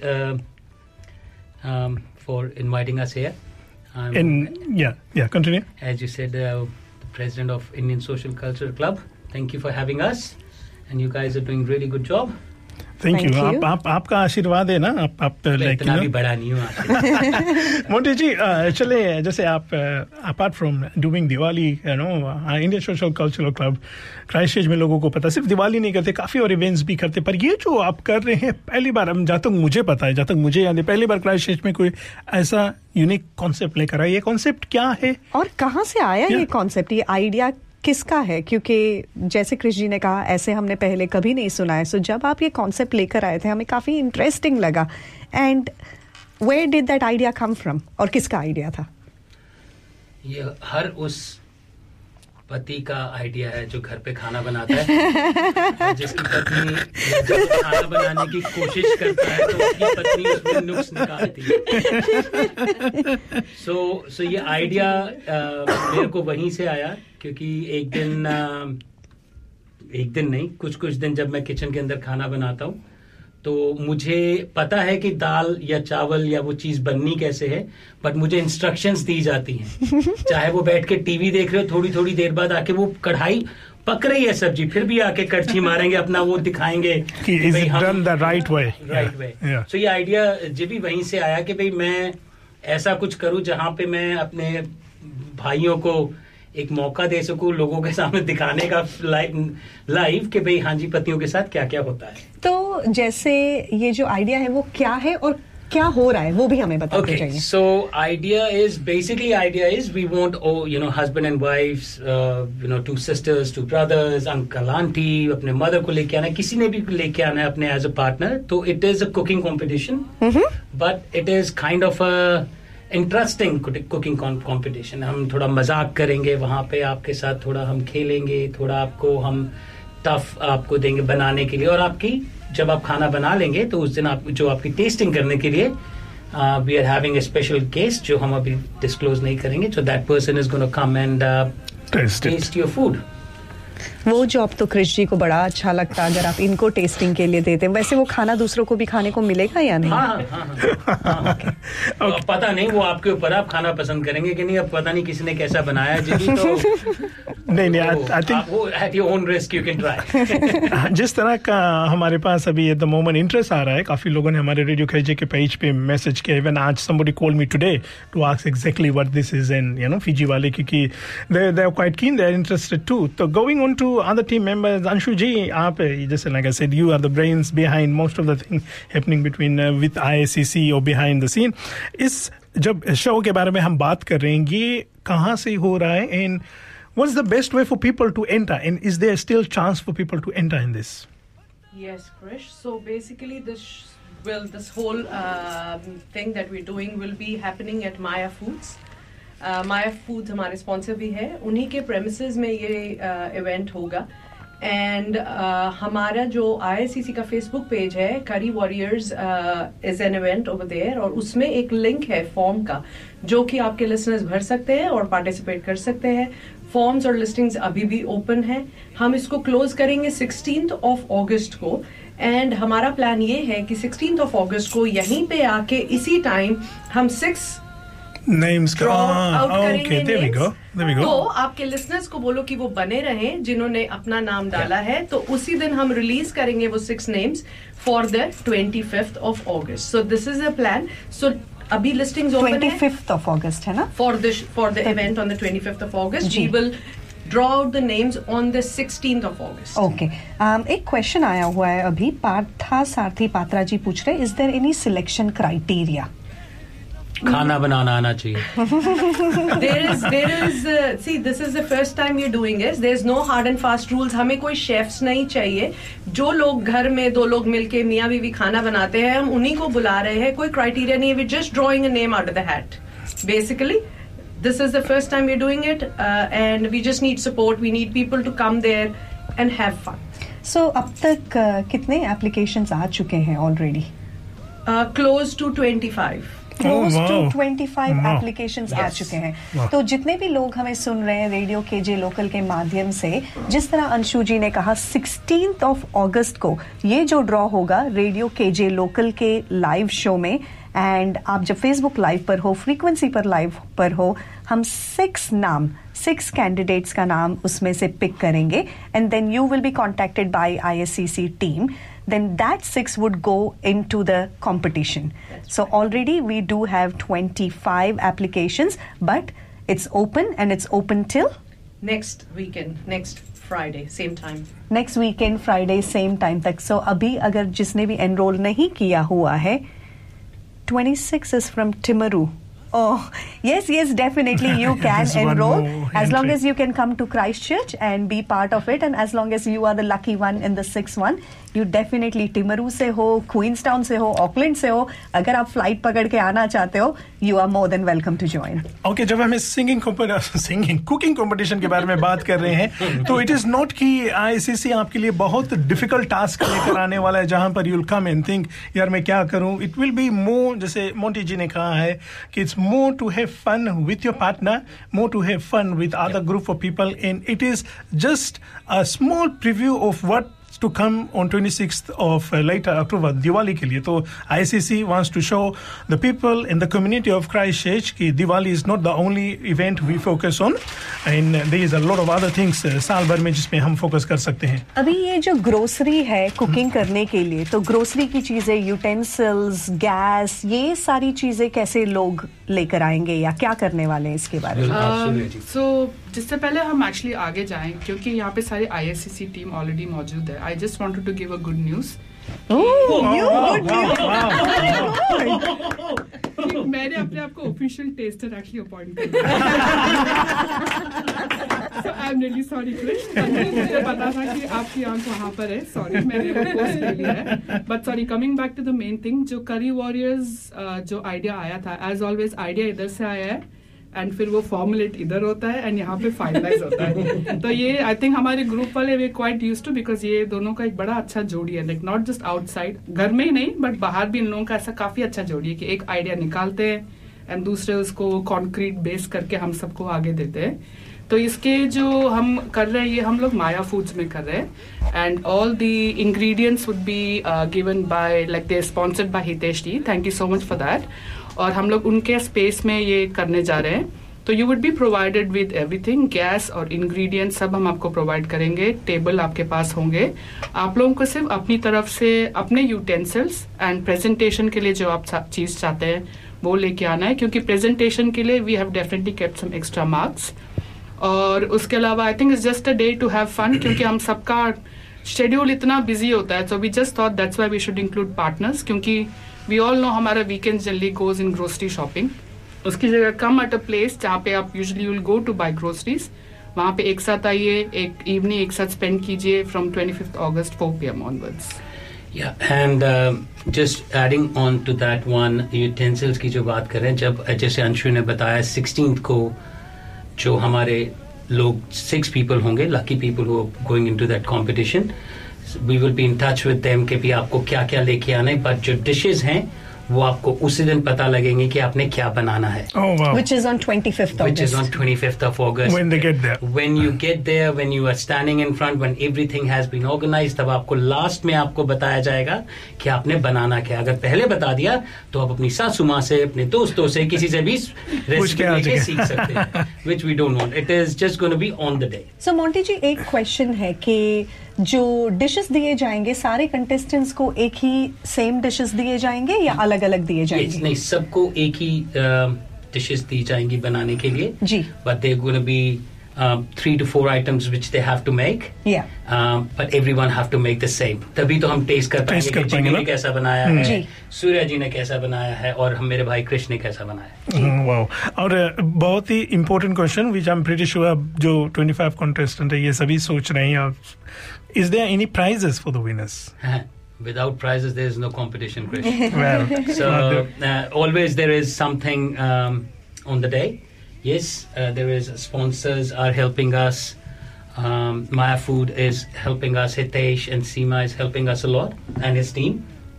for inviting us here. Continue. As you said, the president of Indian Social Cultural Club. Thank you for having us, and you guys are doing really good job. Thank you. आपका आशीर्वाद है ना. आप इतना भी बड़ा नहीं हूँ. मोंटी जी चले जैसे आप apart from doing Diwali Indian social cultural club Christchurch में लोगों को पता सिर्फ दिवाली नहीं करते काफी और इवेंट्स भी करते. पर ये जो आप कर रहे हैं पहली बार जहाँ तक मुझे पता है जहाँ तक मुझे याद है पहली बार क्राइस्टचर्च में कोई ऐसा यूनिक कॉन्सेप्ट लेकर आया. ये कॉन्सेप्ट क्या है और कहाँ से आया ये कॉन्सेप्ट? ये आइडिया किसका है? क्योंकि जैसे कृष जी ने कहा ऐसे हमने पहले कभी नहीं सुना है. सो जब आप ये कॉन्सेप्ट लेकर आए थे हमें काफी इंटरेस्टिंग लगा. And where did that idea come from और किसका आइडिया था? ये हर उस पति का आइडिया है जो घर पे खाना बनाता है और जिसकी पत्नी जब खाना बनाने की कोशिश करता है तो उसकी पत्नी उसमें नुक्स निकालती है. सो ये आइडिया मेरे को वहीं से आया क्योंकि एक दिन नहीं कुछ दिन जब मैं किचन के अंदर खाना बनाता हूँ तो मुझे पता है कि दाल या चावल या वो चीज बननी कैसे है, बट मुझे इंस्ट्रक्शंस दी जाती हैं. चाहे वो बैठ के टीवी देख रहे हो, थोड़ी देर बाद आके वो कढ़ाई पक रही है सब्जी, फिर भी आके करछी मारेंगे, अपना वो दिखाएंगे कि is it done the right way. So ये आइडिया जो भी वहीं से आया कि भाई मैं ऐसा कुछ करूं जहां पे मैं अपने भाइयों को एक मौका दे सकूं लोगों के सामने दिखाने का लाइव कि भाई हाँ जी पतियों के साथ क्या क्या होता है. तो जैसे ये जो आइडिया है वो क्या है और क्या हो रहा है वो भी हमें बताते चाहिए. So idea is we want husband and wives, two sisters, two brothers, uncle, auntie, अपने mother को लेके आना है, किसी ने भी लेके आना है अपने as a partner. तो it is a cooking competition, but it is kind of a interesting cooking competition. हम थोड़ा मजाक करेंगे वहां पे, आपके साथ थोड़ा हम खेलेंगे, थोड़ा आपको हम टफ आपको देंगे बनाने के लिए, और आपकी जब आप खाना बना लेंगे तो उस दिन आप जो आपकी टेस्टिंग करने के लिए we are having a special guest जो हम अभी डिस्क्लोज नहीं करेंगे. So that person is gonna come and taste your food. वो जॉब तो क्रिश जी को बड़ा अच्छा लगता अगर आप इनको टेस्टिंग के लिए देते. वैसे वो खाना दूसरों को भी खाने को मिलेगा या नहीं? हाँ. पता नहीं, वो आपके ऊपर, आप खाना पसंद करेंगे कि नहीं. अब पता नहीं किसी ने कैसा बनाया जी, तो नहीं आई थिंक वो at your own risk you can try. जिस तरह का हमारे पास अभी एट द मोमेंट इंटरेस्ट आ रहा है, काफी लोगों ने हमारे रेडियो KJ के पेज पे मैसेज किया. इवन आज somebody called me today to ask exactly what this is, and Fiji वाले, क्योंकि they are quite keen, they are interested too. So going on to other team members, Anshu ji, आप जैसे like I said, you are the brains behind most of the thing happening between with IACC or behind the scene. इस जब show के बारे में हम बात कर रहे हैं, ये कहाँ से हो रहा है, and what's the best way for people to enter, and is there still chance for people to enter in this? Yes, Krish. So basically this whole thing that we're doing will be happening at Maya Foods. Maya Foods हमारे sponsor भी है, उन्हीं के premises में ये event होगा. And हमारा जो IACC का फेसबुक पेज है, curry warriors is an event over there, और उसमें एक लिंक है फॉर्म का जो कि आपके लिसनर्स भर सकते हैं और पार्टिसिपेट कर सकते हैं. फॉर्म्स और लिस्टिंग्स अभी भी ओपन है. हम इसको क्लोज करेंगे 16th of August को, एंड हमारा प्लान ये है कि 16th of August को यहीं पे आके इसी टाइम हम 6 names का okay, there we go. तो आपके लिसनर्स को बोलो कि वो बने रहें जिन्होंने अपना नाम डाला है. तो उसी दिन हम रिलीज करेंगे वो 6 names for the 25th of August. So this is a plan. So अभी लिस्टिंग्स ओपन है 25th of August है ना, for the event on the 25th of August. We will draw out the names on the 16th of August. Okay. एक question आया हुआ है अभी, पार्था सारथी पात्रा जी पूछ रहे, is there any selection criteria? खाना बनाना आना चाहिए. there is see, this is the first time we're doing this. There's no hard and fast rules. हमें कोई शेफ्स नहीं चाहिए. जो लोग घर में 2 लोग मिलके मियाँ बीवी खाना बनाते हैं, हम उन्हीं को बुला रहे हैं. कोई क्राइटेरिया नहीं है. We're just drawing a name out of the hat. Basically, this is the first time we're doing it, and we just need support. We need people to come there and have fun. So अब तक कितने applications आ चुके हैं already? Close to 25. Close to 25 applications आ चुके हैं. तो जितने भी लोग हमें सुन रहे हैं रेडियो KJ लोकल के माध्यम से, जिस तरह अंशु जी ने कहा 16th of August को ये जो ड्रॉ होगा रेडियो KJ लोकल के लाइव शो में, एंड आप जब फेसबुक लाइव पर हो, फ्रीक्वेंसी पर लाइव पर हो, हम 6 कैंडिडेट्स का नाम उसमें से पिक करेंगे, and then you will be contacted by IACC team. Then that 6 would go into the competition. So already we do have 25 applications, but it's open, and it's open till next weekend, next Friday, same time. Next weekend, Friday, same time तक. So अभी अगर जिसने भी enroll नहीं किया हुआ है, 26 is from Timaru. Oh, yes, definitely you can enroll as long as you can come to Christchurch and be part of it, and as long as you are the lucky one in the 6th one, you definitely Timaru से हो, Queenstown से हो, Auckland से हो, अगर आप flight पकड़ के आना चाहते हो, you are more than welcome to join. Okay, जब हमें कुकिंग कंपटीशन के बारे में बात कर रहे हैं, तो इट इज नॉट कि ICC आपके लिए बहुत डिफिकल्ट टास्क लेकर आने वाला है जहां पर यूल कम एंड थिंक यार मैं क्या करूं. इट विल बी मोर, जैसे मोंटी जी ने कहा है कि it's more to have fun with your partner, more to have fun with other group of people, and it is just a small preview of what to come on 26th of later October, Diwali के लिए. तो ICC wants to show the people in the community of Christchurch कि Diwali is not the only event we focus on, and there is a lot of other things साल भर में जिसमें हम focus कर सकते हैं. अभी ये जो ग्रोसरी है कुकिंग करने के लिए, तो ग्रोसरी की चीजें, यूटेंसिल्स, गैस, ये सारी चीजें कैसे लोग लेकर आएंगे या क्या करने वाले हैं इसके बारे में? सो जिससे पहले हम एक्चुअली आगे जाएं, क्योंकि यहाँ पे सारी ISCC टीम ऑलरेडी मौजूद है, I just wanted to give a good news. मैंने अपने आप को ऑफिशियल टेस्टर एक्चुअली अपॉइंट किया. So I'm really sorry, Krish. मुझे पता था कि आपकी आंख वहाँ पर है. Sorry, मैंने वो पोस्ट ले लिया है. But sorry, coming back to the main thing, जो Curry Warriors जो आइडिया आया था, as always आइडिया इधर से आया है, एंड फिर वो फॉर्मुलेट इधर होता है एंड यहाँ पे फाइनलाइज होता है. तो ये आई थिंक हमारे ग्रुप वाले they quite used to, because ये दोनों का एक बड़ा अच्छा जोड़ी है. लाइक नॉट जस्ट आउटसाइड, घर में ही नहीं बट बाहर भी इन लोगों का ऐसा काफी अच्छा जोड़ी है कि एक आइडिया निकालते हैं एंड दूसरे उसको कॉन्क्रीट बेस करके हम सबको आगे देते हैं. तो इसके जो हम कर रहे हैं, ये हम लोग माया फूड्स में कर रहे हैं, and all the ingredients would be given by, like they sponsored by Hitesh ji. Thank you so much for that. और हम लोग उनके स्पेस में ये करने जा रहे हैं. तो you would be provided with everything, gas और इंग्रेडिएंट्स सब हम आपको प्रोवाइड करेंगे. टेबल आपके पास होंगे. आप लोगों को सिर्फ अपनी तरफ से अपने यूटेंसिल्स एंड प्रेजेंटेशन के लिए जो आप चीज चाहते हैं वो लेके आना है, क्योंकि प्रेजेंटेशन के लिए we have definitely kept some extra marks. और उसके अलावा I think it's just a day to have fun, क्योंकि हम सबका शेड्यूल इतना बिजी होता है. So we just thought that's why we should include partners, क्योंकि वी ऑल नो हमारा weekend generally goes in grocery shopping. उसकी जगह कम एट अ प्लेस जहाँ पे आप usually will go to buy groceries, वहाँ पे एक साथ आइए, एक इवनिंग एक साथ स्पेंड कीजिए फ्रॉम 25th August 4 PM onwards. Yeah, and just adding on to that one, utensils की जो बात कर रहे हैं, जब जैसे अंशु ने बताया 16th को जो हमारे लोग 6 people होंगे, lucky people who are going into that competition, we will be in touch with them कि भी आपको क्या क्या लेके आना है. बट जो डिशेज हैं वो आपको उसी दिन पता लगेंगे कि आपने क्या बनाना है. Oh wow! Which is on 25th August. Which is on 25th of August. When they get there. When you get there, when you are standing in front, when everything has been organized, तब आपको last में आपको बताया जाएगा कि आपने बनाना क्या. अगर पहले बता दिया तो आप अपनी सासू माँ से, अपने दोस्तों से, किसी से भी रेसिपी लेके सीख सकते हैं. Which we don't want. It is just going to be on the day. So Monty ji, एक क्वेश्चन है कि जो डिशेस दिए जाएंगे सारे कंटेस्टेंट्स को एक ही सेम डिशेस दिए जाएंगे या अलग अलग दिए जाएंगे? नहीं, सबको एक ही डिशेस दी जाएंगी बनाने के लिए जी. But there gonna be 3 to 4 items which they have to make. Yeah. But everyone have to make the same. तभी तो हम टेस्ट कर पाएंगे कि जिमी ने कैसा बनाया है, सूर्या जी ने कैसा बनाया है, और हम मेरे भाई कृष्ण ने कैसा बनाया है. वाओ. और बहुत ही important question which I am pretty sure जो 25 कॉन्टेस्टेंट है ये सभी सोच रहे हैं. Is there any prizes for the winners? Without prizes, there is no competition, Krish. Well, so always there is something on the day. Yes, there is sponsors are helping us. Maya Food is helping us. Hitesh and Seema is helping us a lot, and his team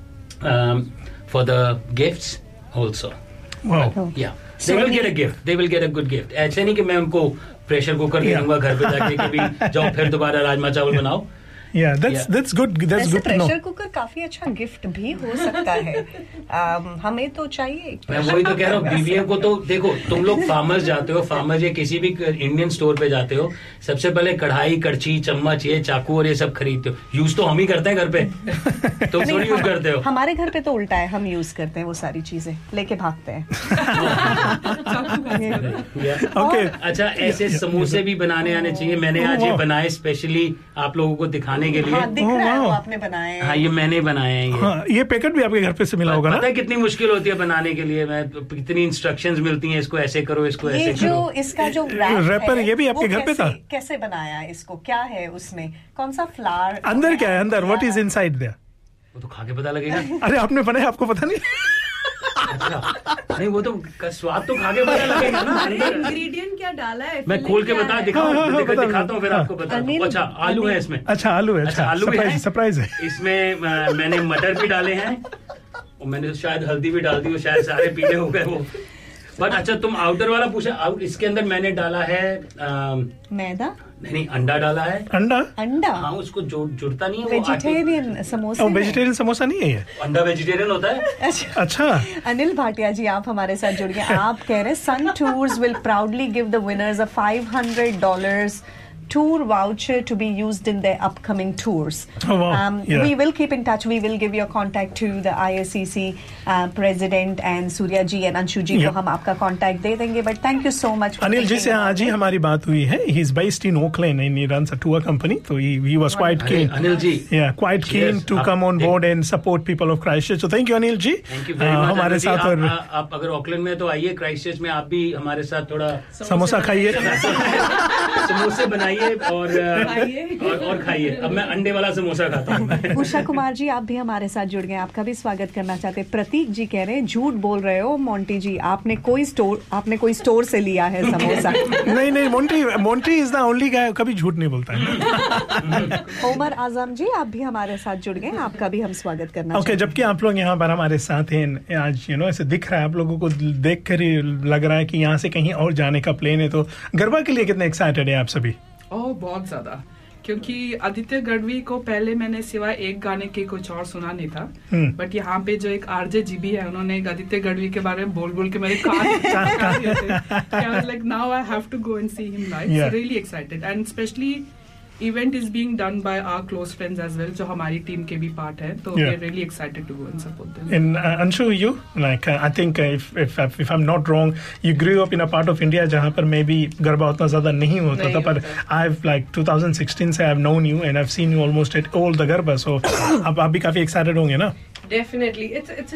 for the gifts also. Wow. Yeah. They will get a gift. They will get a good gift. ऐसे नहीं कि मैं उनको pressure cooker दे दूंगा घर पे जाके कि भी जाओ फिर दोबारा राजमा चावल बनाओ. Yeah, that's good. That's good to know. Pressure cooker काफी अच्छा गिफ्ट भी हो सकता है. हमें तो चाहिए. मैं वही तो कह रहा हूँ, बीवियों को तो देखो, तुम लोग फार्मर्स जाते हो, फार्मर्स या किसी भी इंडियन स्टोर पे जाते हो, सबसे पहले कढ़ाई, कड़छी, चम्मच, ये चाकू और ये सब खरीदते हो. यूज तो हम ही करते हैं घर पे, तुम थोड़ी यूज करते हो. हमारे घर पे तो उल्टा है, हम यूज करते हैं वो सारी चीजें, लेके भागते हैं. ओके अच्छा, ऐसे समोसे भी बनाने आने चाहिए. मैंने आज ये बनाए स्पेशली आप लोगों को दिखाने के लिए. हाँ, दिख रहा है वो आपने बनाए हैं. हाँ, ये मैंने बनाए हैं. ये पैकेट भी आपके घर पे से मिला होगा ना? पता है कितनी मुश्किल होती है बनाने के लिए. मैं कितनी इंस्ट्रक्शंस मिलती हैं, इसको ऐसे करो, इसको ऐसे करो. जो इसका जो रैपर ये भी आपके घर पे था? कैसे बनाया इसको? क्या है उसमें? कौन सा फ्लावर? अंदर क्या है? अंदर व्हाट इज इनसाइड देयर? वो तो खा के पता लगेगा. अरे आपने बनाया, आपको पता नहीं? अच्छा, नहीं वो तो स्वाद तो खा के पता लगेगा ना. इंग्रेडिएंट क्या डाला है? मैं खोल के दिखाता हूँ फिर आपको बताता हूँ. अच्छा, आलू है इसमें. अच्छा, आलू है. अच्छा, आलू है. सरप्राइज है. इसमें मैंने मटर भी डाले हैं और मैंने शायद हल्दी भी डाल दी हो, शायद सारे पीले हो गए वो. बट अच्छा, तुम आउटर वाला पूछा. इसके अंदर मैंने डाला है मैदा. नहीं, अंडा डाला है. अंडा. हाँ, उसको जुड़ता नहीं है. वेजिटेरियन समोसा. वेजिटेरियन समोसा नहीं है ये. अंडा वेजिटेरियन होता है. अच्छा. अनिल भाटिया जी, आप हमारे साथ जुड़ गए. आप कह रहे हैं Sun Tours will proudly give the winners a $500 tour voucher to be used in their upcoming tours. Oh, wow. We will keep in touch. We will give your contact to the ISCC president and Surya ji and Anshu ji को हम आपका contact दे देंगे. But thank you so much. Anil ji से आज ही हमारी बात हुई है. He is based in Oakland and he runs a tour company. So he was quite keen. Anil ji. Yeah, quite keen to come on board and support people of Christchurch. So thank you Anil ji. Thank you very much. हमारे साथ और आप अगर Auckland में तो आइए, Christchurch में आप भी हमारे साथ थोड़ा समोसा खाइए, समोसे बनाइए और खाइए. अब मैं अंडे वाला समोसा खाता हूँ. उषा कुमार जी, आप भी हमारे साथ जुड़ गए. आपका भी स्वागत करना चाहते हैं. प्रतीक जी कह रहे हैं झूठ बोल रहे हो मोंटी जी, आपने कोई स्टोर से लिया है समोसा. नहीं, Monty is the only guy, कभी झूठ नहीं बोलता है. उमर आजम जी, आप भी हमारे साथ जुड़ गए. आपका भी हम स्वागत करना चाहते हैं. जबकि आप लोग यहाँ पर हमारे साथ हैं आज, ऐसे दिख रहा है, आप लोगों को देख कर ही लग रहा है कि यहाँ से कहीं और जाने का प्लान है. तो गरबा के लिए कितने एक्साइटेड है आप सभी? बहुत ज्यादा, क्योंकि आदित्य गढ़वी को पहले मैंने सिवाय एक गाने के कुछ और सुना नहीं था. बट यहाँ पे जो एक आरजे जीबी है, उन्होंने आदित्य गढ़वी के बारे में बोल के मेरे कान like now I have to go and see him live. So really excited and specially event is being done by our close friends as well, जो हमारी टीम के भी पार्ट है. तो we're really excited to go and support them. And Anshu, you I think if I'm not wrong, you grew up in a part of India जहाँ पर maybe garba उतना ज्यादा नहीं होता था, पर I've 2016 से I've known you and I've seen you almost at all the garba. So आप भी काफी excited होंगे ना? Definitely,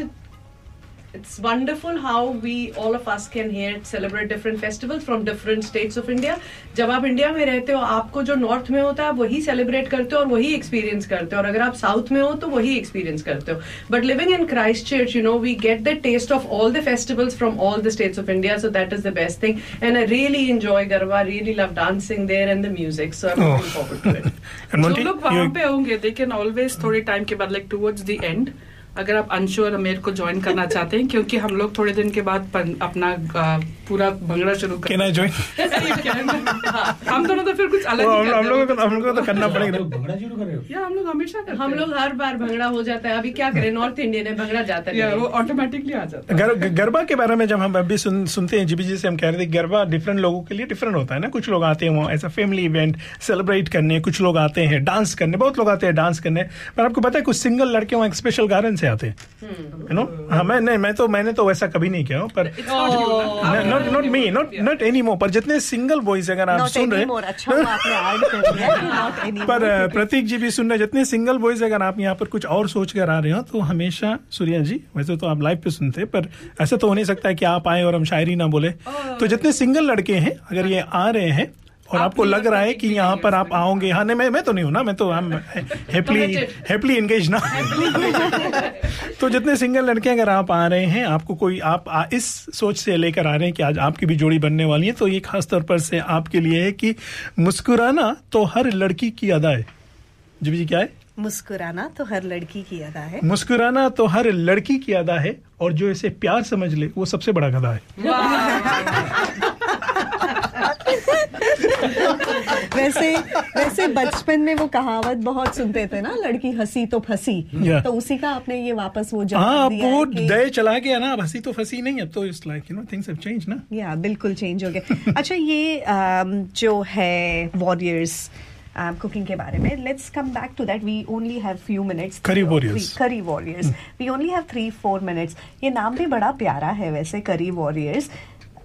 it's wonderful how we all of us can here celebrate different festivals from different states of India. जब आप India में रहते हो, आपको जो नॉर्थ में होता है आप वही सेलिब्रेट करते हो और वही एक्सपीरियंस करते हो, और अगर आप साउथ में हो तो वही एक्सपीरियंस करते हो. But living in Christchurch, we get the taste of all the festivals from all the states of India, so that is the best thing. And I really enjoy Garba, really love dancing there and the music, so I'm looking forward to it. जो लोग वहाँ पे होंगे, they can always थोड़े time के बाद towards the end, अगर आप अंशु और अमीर को ज्वाइन करना चाहते हैं, क्योंकि हम लोग थोड़े दिन के बाद अपना पूरा भंगड़ा शुरू करें. Can I join? हम दोनों तो फिर कुछ अलग ही हम लोगों तो करना पड़ेगा. भंगड़ा शुरू कर रहे हो? या हम लोग हमेशा करते हैं. हम लोग हर बार भंगड़ा हो जाता है. अभी क्या करें, नॉर्थ इंडियन है, भंगड़ा जाता है, वो ऑटोमेटिकली आ जाता है. गरबा के बारे में जब हम अभी सुनते हैं, जीबी जी से हम कह रहे थे, गरबा डिफरेंट लोगों के लिए डिफरेंट होता है ना. कुछ लोग आते हैं वहाँ ऐसा फैमिली इवेंट सेलिब्रेट करने, कुछ लोग आते हैं डांस करने, बहुत लोग आते हैं डांस करने. पर आपको पता है कुछ सिंगल लड़के वहाँ एक स्पेशल कारण से आते हैं. हाँ, मैंने तो वैसा कभी नहीं किया. पर not me, not any more. पर जितने सिंगल बॉयज अगर आप सुन रहे हैं, पर प्रतीक जी भी सुन रहे, जितने सिंगल बॉयज अगर आप यहाँ पर कुछ और सोच कर आ रहे हो, तो हमेशा सूर्या जी, वैसे तो आप लाइव पे सुनते, पर ऐसा तो हो नहीं सकता है कि आप आए और हम शायरी ना बोले. तो जितने सिंगल लड़के हैं, अगर ये आ रहे हैं और आपको लग रहा है कि यहाँ पर आप आओगे, हाँ नहीं, मैं तो नहीं हूँ ना, मैं तो हैप्पली एंगेज ना. तो जितने सिंगल लड़के अगर आप आ रहे हैं, आपको कोई आप इस सोच से लेकर आ रहे हैं कि आज आपकी भी जोड़ी बनने वाली है, तो ये खास तौर पर से आपके लिए है कि मुस्कुराना तो हर लड़की की अदा है. जी क्या है? मुस्कुराना तो हर लड़की की अदा है. मुस्कुराना तो हर लड़की की अदा है, और जो इसे प्यार समझ ले वो सबसे बड़ा गधा है. वैसे बचपन में वो कहावत बहुत सुनते थे ना, लड़की हंसी तो फंसी. तो उसी का आपने ये वापस वो जवाब दिया. वो दे चला गया ना, अब हंसी तो फंसी नहीं, अब तो it's like things have change ना. या बिल्कुल चेंज हो गया. अच्छा, ये जो है वॉरियर्स कुकिंग के बारे में, let's come back to that. We only have few minutes. Curry warriors we only have 3-4 minutes. ये नाम भी बड़ा प्यारा है वैसे, करी वॉरियर्स.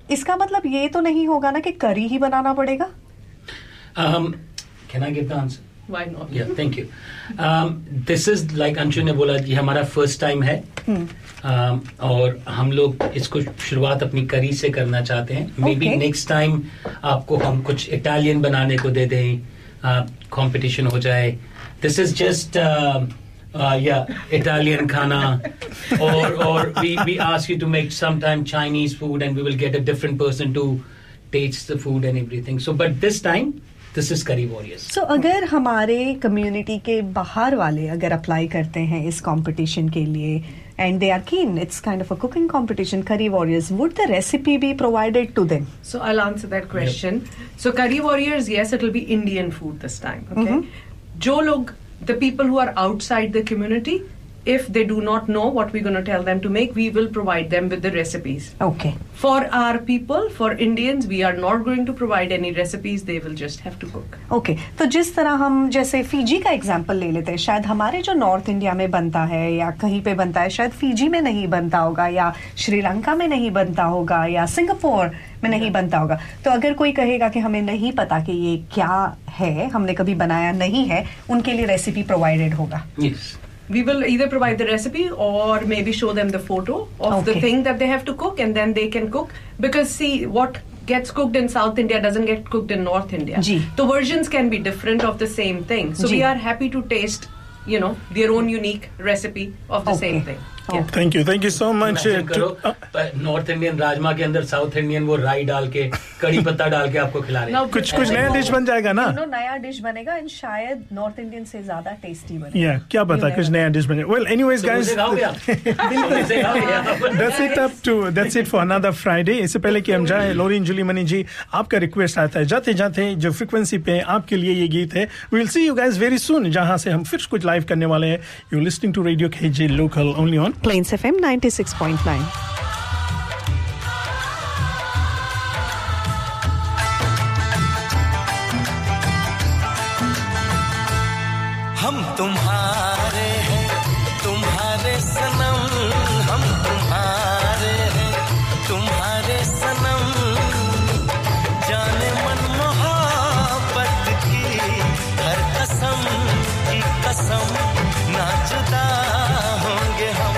इसका मतलब ये तो नहीं होगा ना कि करी ही बनाना पड़ेगा? Can I give the answer? Why not? Yeah, thank you. This is like Anshu ने बोला, ये हमारा फर्स्ट टाइम है और हम लोग इसको शुरुआत अपनी करी से करना चाहते हैं. मे बी नेक्स्ट टाइम आपको हम कुछ इटालियन बनाने को दे दें, कंपटीशन हो जाए. This is just Italian khana, or we ask you to make sometime Chinese food, and we will get a different person to taste the food and everything. So, but this time, this is Curry Warriors. So, अगर हमारे community के बाहर वाले अगर apply करते हैं इस competition के लिए, and they are keen, it's kind of a cooking competition, Curry Warriors, would the recipe be provided to them? So, I'll answer that question. Yep. So, Curry Warriors, yes, it will be Indian food this time. Okay. जो लोग, the people who are outside the community, if they do not know what we're going to tell them to make, we will provide them with the recipes. Okay. For our people, for Indians, we are not going to provide any recipes. They will just have to cook. Okay. तो जिस तरह हम जैसे Fiji का example ले लेते हैं, शायद हमारे जो नॉर्थ इंडिया में बनता है या कहीं पे बनता है, शायद फीजी में नहीं बनता होगा या श्रीलंका में नहीं बनता होगा या सिंगापुर में नहीं बनता होगा. तो अगर कोई कहेगा कि हमें नहीं पता कि ये क्या है, हमने कभी बनाया नहीं है, उनके लिए रेसिपी प्रोवाइडेड होगा. Yes. We will either provide the recipe or maybe show them the photo of the thing that they have to cook, and then they can cook. Because see, what gets cooked in South India doesn't get cooked in North India. The versions can be different of the same thing. So we are happy to taste, you know, their own unique recipe of the same thing. Yeah. Thank you so much. North Indian rajma के अंदर south Indian वो राई डाल के कड़ी पत्ता डाल के आपको खिला रहे हैं. कुछ नया डिश बन जाएगा ना? नया डिश बनेगा and शायद नॉर्थ इंडियन से ज्यादा टेस्टी बनेगा. क्या पता कुछ नया डिश बनेगा. Well, anyways, guys, that's it for another Friday. इससे पहले कि हम जाएं, लोरी अंजुली मनी जी, आपका रिक्वेस्ट आता है जाते जाते जो फ्रीक्वेंसी पे आपके लिए ये गीत है. We will see you guys very soon, जहां से हम फिर कुछ लाइव करने वाले हैं. You're listening to Radio KJ Local only on Plains FM 96.9. हम तुम्हारे हैं, तुम्हारे सनम, हम तुम्हारे हैं, तुम्हारे सनम, जाने मन मोहब्बत की हर कसम की कसम, ना जुदा होंगे हम.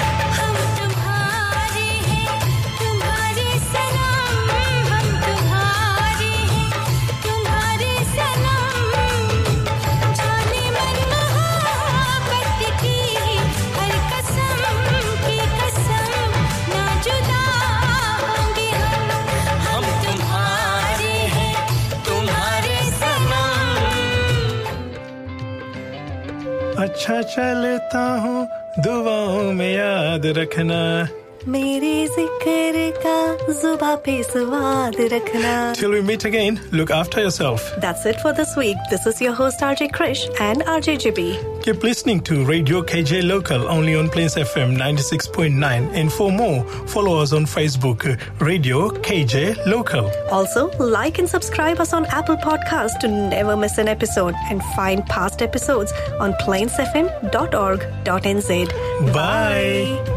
अच्छा चलता हूँ, दुआओं में याद रखना, मेरे जिक्र का जुबा पे स्वाद रखना. Till we meet again, look after yourself. That's it for this week. This is your host RJ Krish and RJ Jibi. Keep listening to Radio KJ Local only on Plains FM 96.9, and for more, follow us on Facebook, Radio KJ Local. Also, like and subscribe us on Apple Podcasts to never miss an episode, and find past episodes on plainsfm.org.nz. Bye.